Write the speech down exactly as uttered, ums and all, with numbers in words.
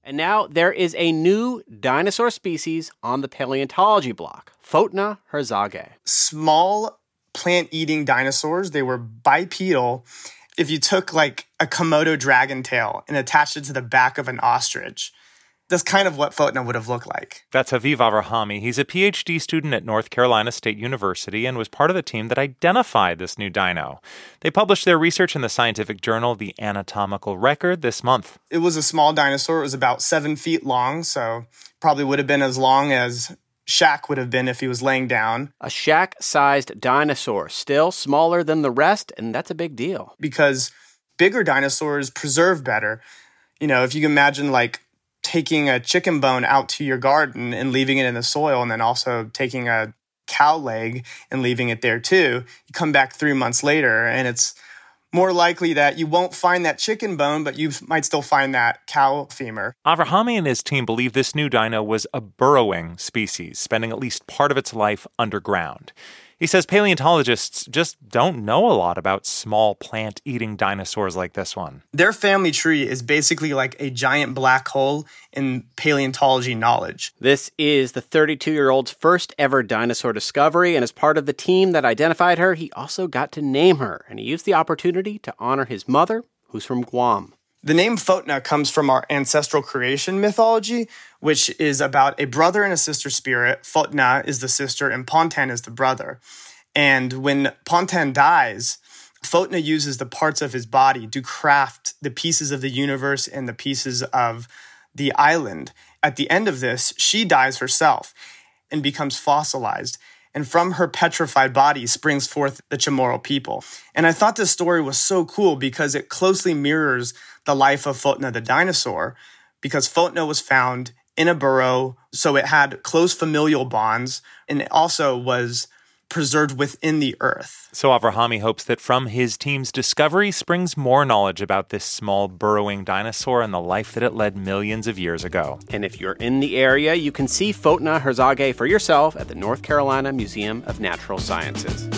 And now there is a new dinosaur species on the paleontology block, Photna herzage. Small plant-eating dinosaurs, they were bipedal. If you took like a Komodo dragon tail and attached it to the back of an ostrich, that's kind of what Photna would have looked like. That's Haviv Avrahami. He's a P H D student at North Carolina State University and was part of the team that identified this new dino. They published their research in the scientific journal The Anatomical Record this month. It was a small dinosaur. It was about seven feet long, so probably would have been as long as Shaq would have been if he was laying down. A Shaq-sized dinosaur, still smaller than the rest, and that's a big deal. Because bigger dinosaurs preserve better. You know, if you can imagine like taking a chicken bone out to your garden and leaving it in the soil, and then also taking a cow leg and leaving it there too, you come back three months later and it's more likely that you won't find that chicken bone, but you might still find that cow femur. Avrahami and his team believe this new dino was a burrowing species, spending at least part of its life underground. He says paleontologists just don't know a lot about small plant-eating dinosaurs like this one. Their family tree is basically like a giant black hole in paleontology knowledge. This is the thirty-two-year-old's first ever dinosaur discovery, and as part of the team that identified her, he also got to name her, and he used the opportunity to honor his mother, who's from Guam. The name Photna comes from our ancestral creation mythology, which is about a brother and a sister spirit. Photna is the sister and Pontan is the brother. And when Pontan dies, Photna uses the parts of his body to craft the pieces of the universe and the pieces of the island. At the end of this, she dies herself and becomes fossilized. And from her petrified body springs forth the Chamorro people. And I thought this story was so cool because it closely mirrors the life of Photna the dinosaur, because Photna was found in a burrow, so it had close familial bonds, and it also was preserved within the earth. So Avrahami hopes that from his team's discovery springs more knowledge about this small burrowing dinosaur and the life that it led millions of years ago. And if you're in the area, you can see Photna herzage for yourself at the North Carolina Museum of Natural Sciences.